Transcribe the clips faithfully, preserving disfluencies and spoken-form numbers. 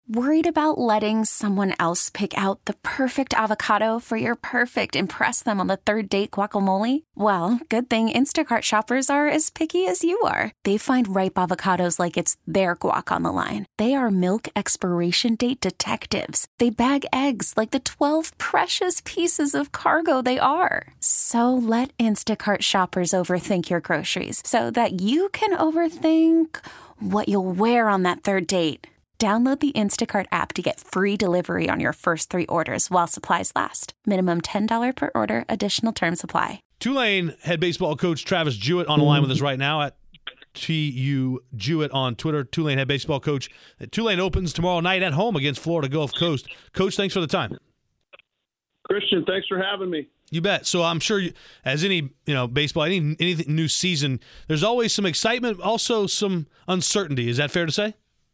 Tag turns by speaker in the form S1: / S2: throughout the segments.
S1: Worried about letting someone else pick out the perfect avocado for your perfect impress them on the third date guacamole? Well, good thing Instacart shoppers are as picky as you are. They find ripe avocados like it's their guac on the line. They are milk expiration date detectives. They bag eggs like the twelve precious pieces of cargo they are. So let Instacart shoppers overthink your groceries so that you can overthink what you'll wear on that third date. Download the Instacart app to get free delivery on your first three orders while supplies last. Minimum ten dollars per order. Additional terms apply.
S2: Tulane head baseball coach Travis Jewett on the line with us right now at T U Jewett on Twitter. Tulane head baseball coach. Tulane opens tomorrow night at home against Florida Gulf Coast. Coach, thanks for the time.
S3: Christian, thanks for having me.
S2: You bet. So I'm sure, you, as any you know baseball, any anything new season, there's always some excitement, also some uncertainty. Is that fair to say?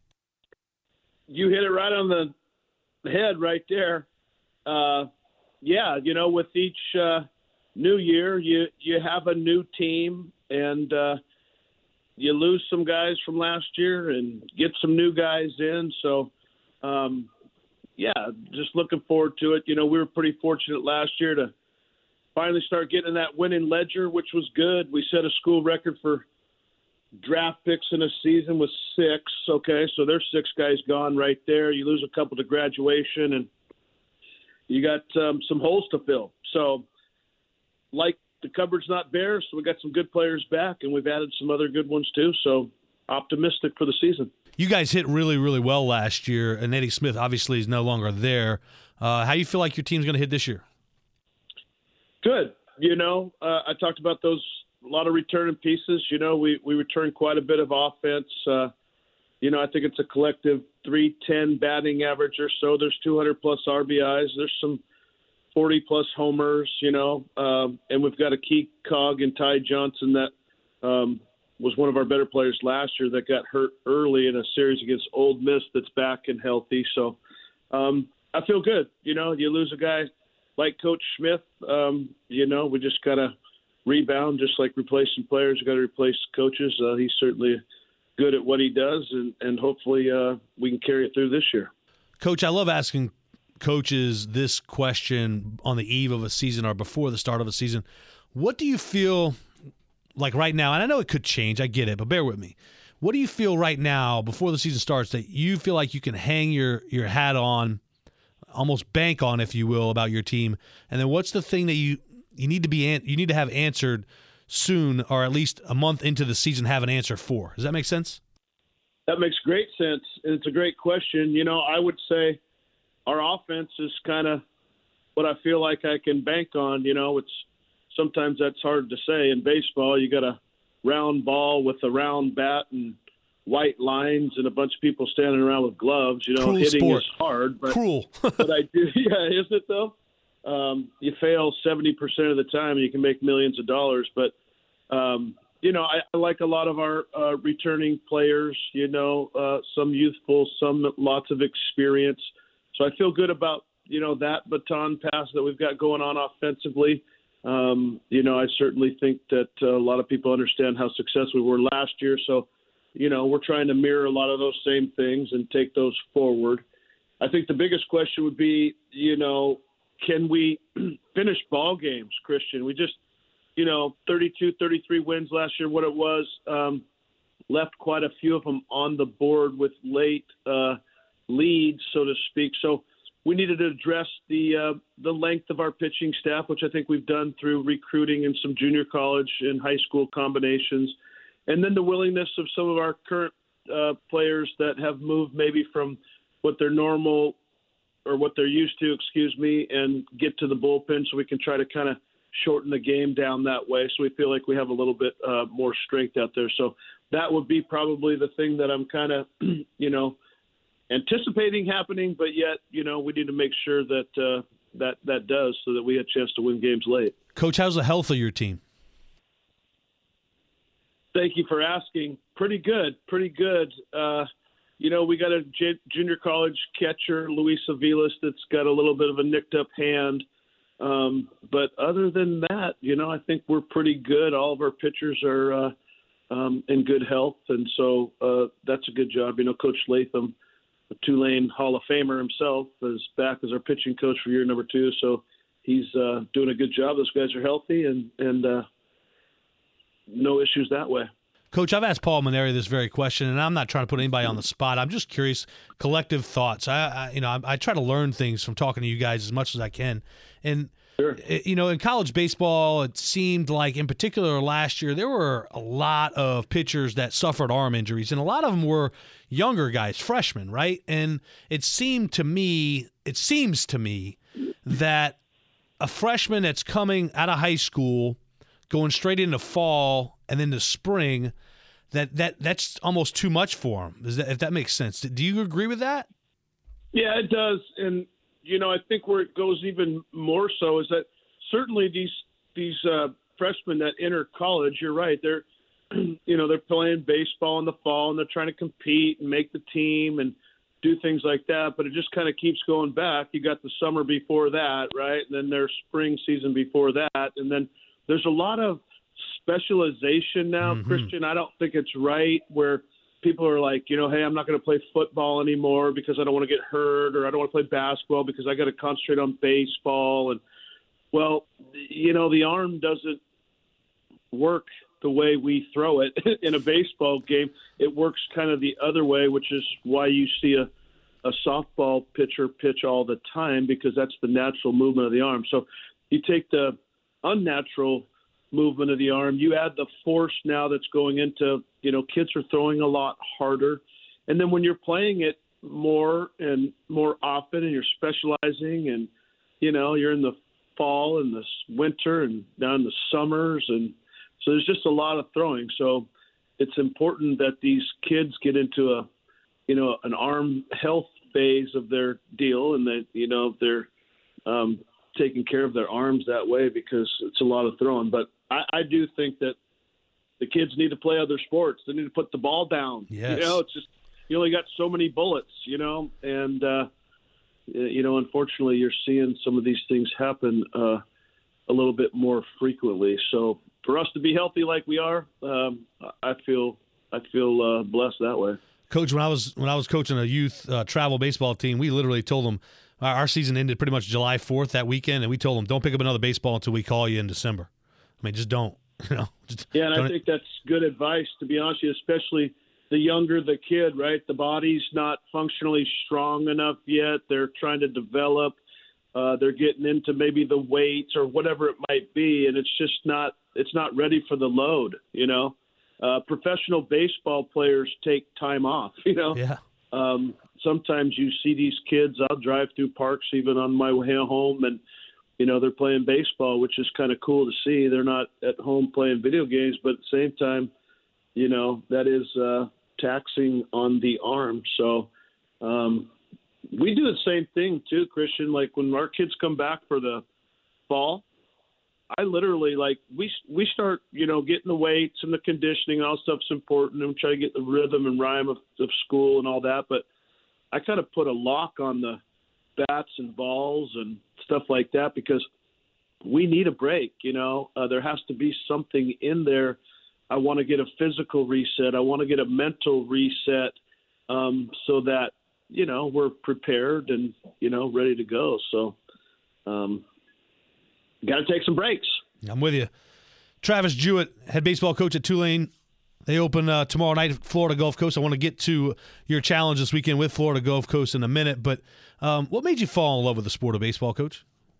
S3: You hit it right on the head right there. Uh, yeah, you know, with each uh, new year, you you have a new team, and uh, you lose some guys from last year and get some new guys in. So, um, yeah, just looking forward to it. You know, we were pretty fortunate last year to finally start getting that winning ledger, which was good. We set a school record for draft picks in a season with six. Okay, so there's six guys gone right there. You lose a couple to graduation, and you got um, some holes to fill. So, like, the cupboard's not bare, so we got some good players back, and we've added some other good ones too. So, optimistic for the season.
S2: You guys hit really, really well last year, and Eddie Smith obviously is no longer there. Uh, how do you feel like your team's going to hit this year?
S3: Good. You know, uh, I talked about those. A lot of returning pieces. You know, we, we return quite a bit of offense. Uh, you know, I think it's a collective three ten batting average or so. There's two hundred plus R B Is. There's some forty plus homers, you know, um, and we've got a key cog in Ty Johnson that um, was one of our better players last year that got hurt early in a series against Ole Miss that's back and healthy. So um, I feel good. You know, you lose a guy like Coach Smith, um, you know, we just got to rebound, just like replacing players. You got to replace coaches. Uh, he's certainly good at what he does, and, and hopefully uh, we can carry it through this year.
S2: Coach, I love asking coaches this question on the eve of a season or before the start of a season. What do you feel like right now? And I know it could change. I get it, but bear with me. What do you feel right now before the season starts that you feel like you can hang your, your hat on, almost bank on, if you will, about your team? And then what's the thing that you – You need to be you need to have answered soon, or at least a month into the season, have an answer for. Does that make sense?
S3: That makes great sense. And it's a great question. You know, I would say our offense is kind of what I feel like I can bank on. You know, it's sometimes that's hard to say. In baseball, you got a round ball with a round bat and white lines and a bunch of people standing around with gloves. You know,
S2: Cruel
S3: hitting
S2: sport.
S3: is hard. But,
S2: Cruel.
S3: but I do. Yeah, isn't it though? Um, you fail seventy percent of the time, and you can make millions of dollars. But, um, you know, I, I like a lot of our uh, returning players, you know, uh, some youthful, some lots of experience. So I feel good about, you know, that baton pass that we've got going on offensively. Um, you know, I certainly think that uh, a lot of people understand how successful we were last year. So, you know, we're trying to mirror a lot of those same things and take those forward. I think the biggest question would be, you know, can we finish ball games, Christian? We just, you know, thirty-two, thirty-three wins last year, what it was, um, left quite a few of them on the board with late uh, leads, so to speak. So we needed to address the uh, the length of our pitching staff, which I think we've done through recruiting in some junior college and high school combinations. And then the willingness of some of our current uh, players that have moved maybe from what their normal or what they're used to, excuse me, and get to the bullpen so we can try to kind of shorten the game down that way. So we feel like we have a little bit uh, more strength out there. So that would be probably the thing that I'm kind of, you know, anticipating happening, but yet, you know, we need to make sure that uh, that that does so that we have a chance to win games late.
S2: Coach, how's the health of your team?
S3: Thank you for asking. Pretty good, pretty good. Uh, You know, we got a j- junior college catcher, Luis Aviles, that's got a little bit of a nicked up hand. Um, but other than that, you know, I think we're pretty good. All of our pitchers are uh, um, in good health. And so uh, that's a good job. You know, Coach Latham a Tulane Hall of Famer himself, is back as our pitching coach for year number two. So he's uh, doing a good job. Those guys are healthy and, and uh, no issues that way.
S2: Coach, I've asked Paul Mainieri this very question, and I'm not trying to put anybody on the spot. I'm just curious, collective thoughts. I, I you know, I, I try to learn things from talking to you guys as much as I can. And,
S3: Sure.
S2: you know, in college baseball, it seemed like, in particular last year, there were a lot of pitchers that suffered arm injuries, and a lot of them were younger guys, freshmen, right? And it seemed to me, it seems to me that a freshman that's coming out of high school, going straight into fall and then to spring, that, that that's almost too much for him. Is that, if that makes sense. Do you agree with that?
S3: Yeah, it does. And, you know, I think where it goes even more so is that certainly these these uh, freshmen that enter college, you're right, they're, you know, they're playing baseball in the fall and they're trying to compete and make the team and do things like that. But it just kind of keeps going back. You got the summer before that, right? And then there's spring season before that. And then there's a lot of specialization now, mm-hmm. Christian. I don't think it's right where people are like, you know, hey, I'm not going to play football anymore because I don't want to get hurt, or I don't want to play basketball because I got to concentrate on baseball. And, well, you know, the arm doesn't work the way we throw it in a baseball game. It works kind of the other way, which is why you see a, a softball pitcher pitch all the time, because that's the natural movement of the arm. So you take the unnatural movement of the arm, you add the force now that's going into, you know, kids are throwing a lot harder. And then when you're playing it more and more often and you're specializing and, you know, you're in the fall and the winter and down the summers. And so there's just a lot of throwing. So it's important that these kids get into a, you know, an arm health phase of their deal, and that, you know, they're um, taking care of their arms that way, because it's a lot of throwing. But I, I do think that the kids need to play other sports. They need to put the ball down.
S2: Yes.
S3: You know, it's just, you only got so many bullets, you know, and, uh, you know, unfortunately you're seeing some of these things happen uh, a little bit more frequently. So for us to be healthy like we are, um, I feel, I feel uh, blessed that way.
S2: Coach, when I was, when I was coaching a youth uh, travel baseball team, we literally told them our season ended pretty much July fourth that weekend. And we told them, don't pick up another baseball until we call you in December. I mean, just don't, you know. Just
S3: yeah, and
S2: don't.
S3: I think that's good advice, to be honest with you, especially the younger the kid, right? The body's not functionally strong enough yet. They're trying to develop. Uh, they're getting into maybe the weights or whatever it might be, and it's just not it's not ready for the load, you know. Uh, professional baseball players take time off, you know.
S2: Yeah.
S3: Um, sometimes you see these kids, I'll drive through parks even on my way home, and you know, they're playing baseball, which is kind of cool to see. They're not at home playing video games, but at the same time, you know, that is uh, taxing on the arm. So um, we do the same thing too, Christian. Like when our kids come back for the fall, I literally like we we start, you know, getting the weights and the conditioning and all stuff's important, and we try to get the rhythm and rhyme of, of school and all that. But I kind of put a lock on the bats and balls and stuff like that, because we need a break. You know, uh, there has to be something in there. I want to get a physical reset. I want to get a mental reset, um, so that, you know, we're prepared and, you know, ready to go. So, um, got to take some breaks.
S2: I'm with you. Travis Jewett, head baseball coach at Tulane. They open uh, tomorrow night at Florida Gulf Coast. I want to get to your challenge this weekend with Florida Gulf Coast in a minute. But um, what made you fall in love with the sport of baseball, Coach?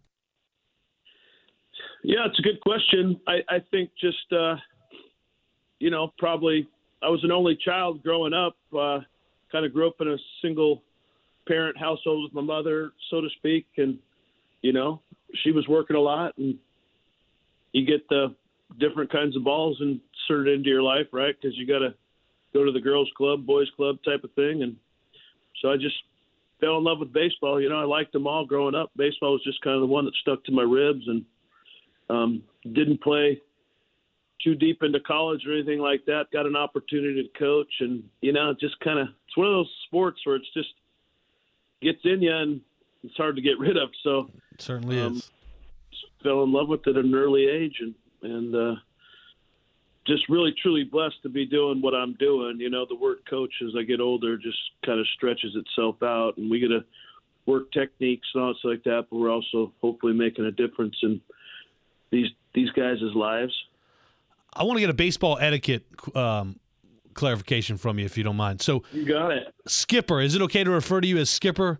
S3: Yeah, it's a good question. I, I think just, uh, you know, probably I was an only child growing up. Uh, kind of grew up in a single-parent household with my mother, so to speak. And, you know, she was working a lot. And you get the different kinds of balls inserted into your life, right? Because you got to go to the girls' club, boys' club type of thing. And so I just fell in love with baseball. You know, I liked them all growing up. Baseball was just kind of the one that stuck to my ribs, and um, didn't play too deep into college or anything like that. Got an opportunity to coach, and, you know, it just kind of – it's one of those sports where it's just gets in you and it's hard to get rid of. So
S2: it certainly
S3: um,
S2: is.
S3: Fell in love with it at an early age, and, and uh, just really, truly blessed to be doing what I'm doing. You know, the word coach as I get older just kind of stretches itself out, and we get to work techniques and all stuff like that, but we're also hopefully making a difference in these these guys' lives.
S2: I want to get a baseball etiquette um, clarification from you, if you don't mind. So,
S3: you got it.
S2: Skipper, is it okay to refer to you as Skipper?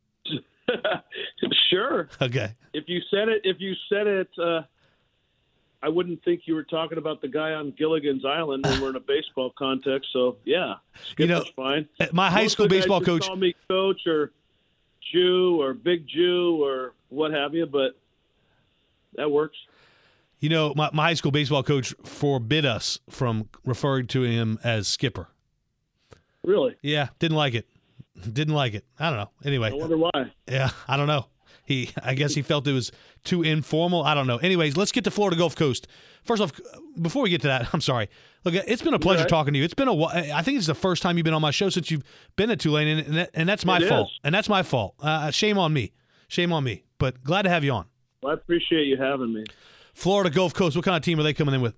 S3: Sure.
S2: Okay.
S3: If you said it, if you said it, uh, I wouldn't think you were talking about the guy on Gilligan's Island when we're in a baseball context. So yeah, Skipper's
S2: you know,
S3: fine.
S2: My high
S3: Most
S2: school
S3: of the guys
S2: baseball
S3: just
S2: coach
S3: call me Coach or Jew or Big Jew or what have you, but that works.
S2: You know, my, my high school baseball coach forbid us from referring to him as Skipper.
S3: Really?
S2: Yeah, didn't like it. Didn't like it. I don't know. Anyway.
S3: I wonder why.
S2: Yeah, I don't know. He, I guess he felt it was too informal. I don't know. Anyways, let's get to Florida Gulf Coast. First off, before we get to that, I'm sorry. Look, it's been a pleasure
S3: right.
S2: talking to you. It's been a while. I think it's the first time you've been on my show since you've been at Tulane, and, that, and that's my
S3: It
S2: fault.
S3: is.
S2: And that's my fault. Uh, shame on me. Shame on me. But glad to have you on.
S3: Well, I appreciate you having me.
S2: Florida Gulf Coast, what kind of team are they coming in with?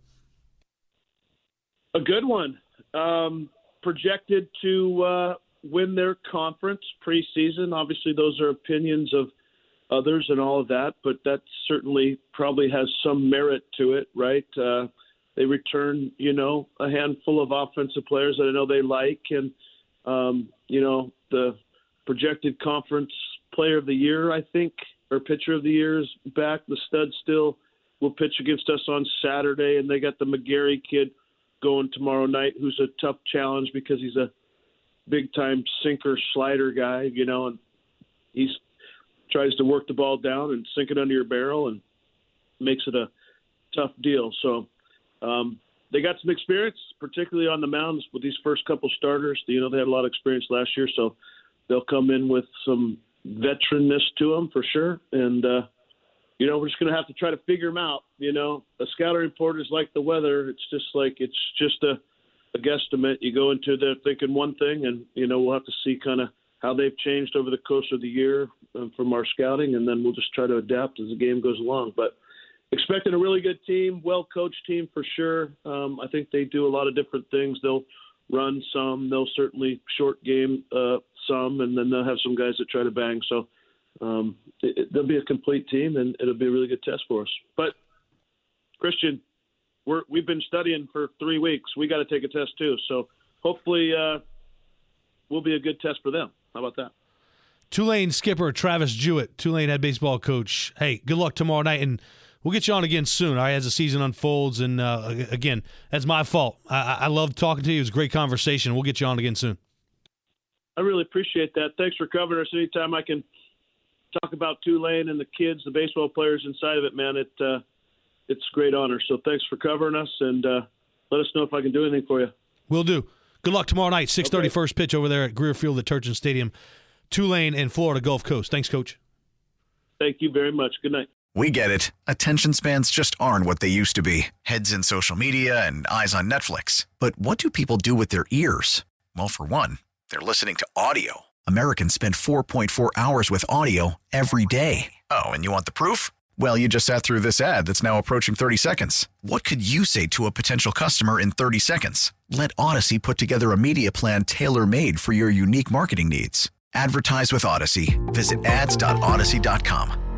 S3: A good one. Um, projected to uh, win their conference preseason. Obviously, those are opinions of others and all of that, but that certainly probably has some merit to it, right? Uh, they return, you know, a handful of offensive players that I know they like, and, um, you know, the projected conference player of the year, I think, or pitcher of the year is back. The stud still will pitch against us on Saturday, and they got the McGarry kid going tomorrow night, who's a tough challenge because he's a big-time sinker slider guy, you know, and he's tries to work the ball down and sink it under your barrel and makes it a tough deal. So um, they got some experience, particularly on the mounds with these first couple starters. You know, they had a lot of experience last year, so they'll come in with some veteranness to them for sure. And, uh, you know, we're just going to have to try to figure them out. You know, a scouting report is like the weather. It's just like it's just a, a guesstimate. You go into there thinking one thing, and, you know, we'll have to see kind of how they've changed over the course of the year um, from our scouting, and then we'll just try to adapt as the game goes along. But expecting a really good team, well-coached team for sure. Um, I think they do a lot of different things. They'll run some. They'll certainly short game uh, some, and then they'll have some guys that try to bang. So um, it, it, they'll be a complete team, and it'll be a really good test for us. But, Christian, we're, we've been studying for three weeks. We got to take a test too. So hopefully uh, we'll be a good test for them. How about that?
S2: Tulane skipper Travis Jewett, Tulane head baseball coach. Hey, good luck tomorrow night, and we'll get you on again soon, all right, as the season unfolds. And, uh, again, that's my fault. I, I love talking to you. It was a great conversation. We'll get you on again soon.
S3: I really appreciate that. Thanks for covering us. Anytime I can talk about Tulane and the kids, the baseball players inside of it, man, it uh, it's a great honor. So thanks for covering us, and uh, let us know if I can do anything for you.
S2: Will do. Good luck tomorrow night, six thirty, okay. First pitch over there at Greer Field at Turchin Stadium. Tulane and Florida Gulf Coast. Thanks, Coach.
S3: Thank you very much. Good night.
S4: We get it. Attention spans just aren't what they used to be. Heads in social media and eyes on Netflix. But what do people do with their ears? Well, for one, they're listening to audio. Americans spend four point four hours with audio every day. Oh, and you want the proof? Well, you just sat through this ad that's now approaching thirty seconds. What could you say to a potential customer in thirty seconds? Let Odyssey put together a media plan tailor-made for your unique marketing needs. Advertise with Odyssey. Visit ads dot odyssey dot com.